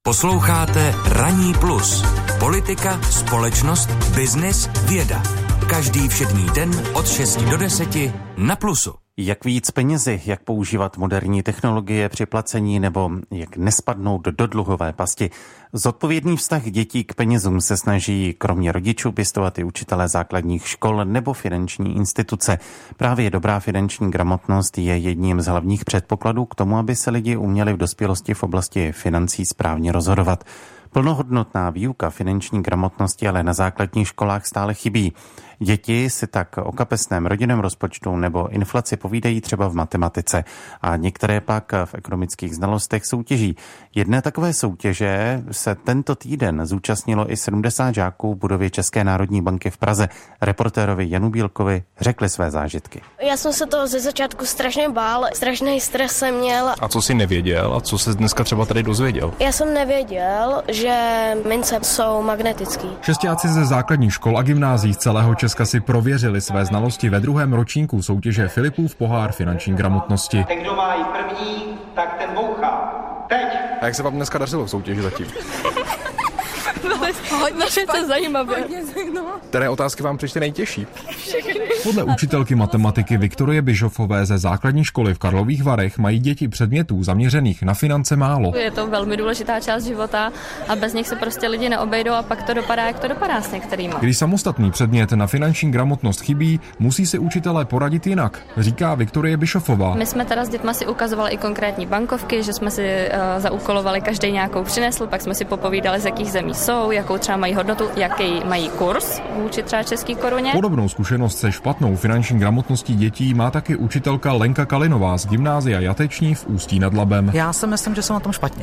Posloucháte Ranní plus. Politika, společnost, biznis, věda. Každý všední den od 6 do 10 na Plusu. Jak víc penězi, jak používat moderní technologie při placení nebo jak nespadnout do dluhové pasti. Zodpovědný vztah dětí k penězům se snaží kromě rodičů pěstovat i učitelé základních škol nebo finanční instituce. Právě dobrá finanční gramotnost je jedním z hlavních předpokladů k tomu, aby se lidi uměli v dospělosti v oblasti financí správně rozhodovat. Plnohodnotná výuka finanční gramotnosti ale na základních školách stále chybí. Děti si tak o kapesném rodinném rozpočtu nebo inflaci povídají třeba v matematice a některé pak v ekonomických znalostech soutěží. Jedné takové soutěže se tento týden zúčastnilo i 70 žáků v budově České národní banky v Praze. Reportérovi Janu Bílkovi řekli své zážitky. Já jsem se toho ze začátku strašně bál, strašný stres jsem měl. A co jsi nevěděl a co jsi dneska třeba tady dozvěděl? Já jsem nevěděl, že mince jsou magnetický. Šestáci ze základních škol a gymnázií z celého Česka si prověřili své znalosti ve druhém ročníku soutěže Filipův pohár finanční gramotnosti. Ten, kdo má jít první, tak ten bouchá. Teď! A jak se vám dneska dařilo v soutěži zatím? Hodně to zajímavé. Které otázky vám přišly nejtěžší? Podle učitelky matematiky Viktorie Bišofové ze základní školy v Karlových Varech mají děti předmětů zaměřených na finance málo. Je to velmi důležitá část života a bez nich se prostě lidi neobejdou a pak to dopadá, jak to dopadá s některými. Když samostatný předmět na finanční gramotnost chybí, musí si učitelé poradit jinak, říká Viktorie Bišofová. My jsme teda s dětma si ukazovali i konkrétní bankovky, že jsme si zaúkolovali, každý nějakou přinesl, pak jsme si popovídali, z jakých zemí jsou, jakou třeba mají hodnotu, jaký mají kurz vůči třeba české koruně. Podobnou zkušenost se špatnou finanční gramotností dětí má taky učitelka Lenka Kalinová z gymnázia Jateční v Ústí nad Labem. Já si myslím, že jsou na tom špatně.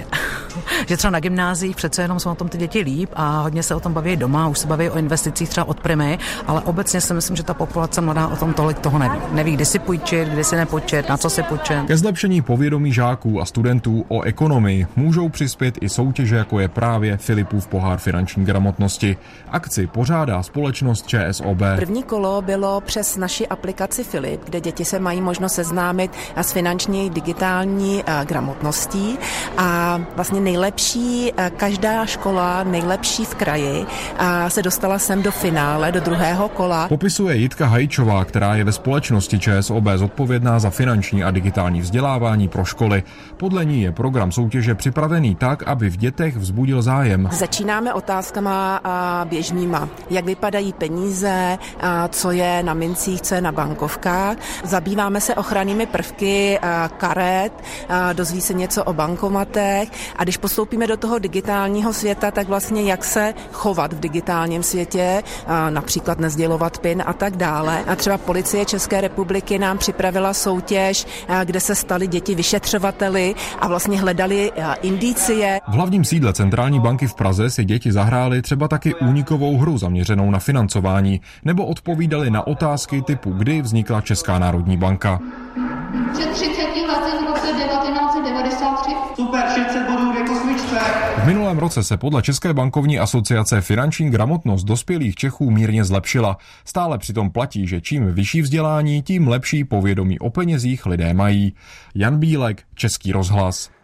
Že třeba na gymnáziích přece jenom jsou na tom ty děti líp a hodně se o tom baví doma, už se baví o investicích třeba od primy, ale obecně si myslím, že ta populace mladá o tom tolik toho neví. Neví, kdy si půjčit, kdy si nepůjčit, na co si půjčit. Ke zlepšení povědomí žáků a studentů o ekonomii můžou přispět i soutěže, jako je právě Filipův pohár finanční gramotnosti. Akci pořádá společnost ČSOB. První kolo bylo přes naši aplikaci Filip, kde děti se mají možnost seznámit s finanční digitální gramotností a vlastně nejlepší, každá škola, nejlepší v kraji se dostala sem do finále, do druhého kola. Popisuje Jitka Hajčová, která je ve společnosti ČSOB zodpovědná za finanční a digitální vzdělávání pro školy. Podle ní je program soutěže připravený tak, aby v dětech vzbudil zájem. Začínáme otázkama běžnýma. Jak vypadají peníze, co je na mincích, co je na bankovkách. Zabýváme se ochrannými prvky karet, dozví se něco o bankomatech a když postoupíme do toho digitálního světa, tak vlastně jak se chovat v digitálním světě, například nesdělovat PIN a tak dále. A třeba Policie České republiky nám připravila soutěž, kde se staly děti vyšetřovateli a vlastně hledali indicie. V hlavním sídle Centrální banky v Praze si děti zahrály třeba taky únikovou hru zaměřenou na financování nebo odpovídali na otázky typu, kdy vznikla Česká národní banka. Před 30 lety v roce 1993. Super, 600 bodů v kosmičce. V minulém roce se podle České bankovní asociace finanční gramotnost dospělých Čechů mírně zlepšila. Stále přitom platí, že čím vyšší vzdělání, tím lepší povědomí o penězích lidé mají. Jan Bílek, Český rozhlas.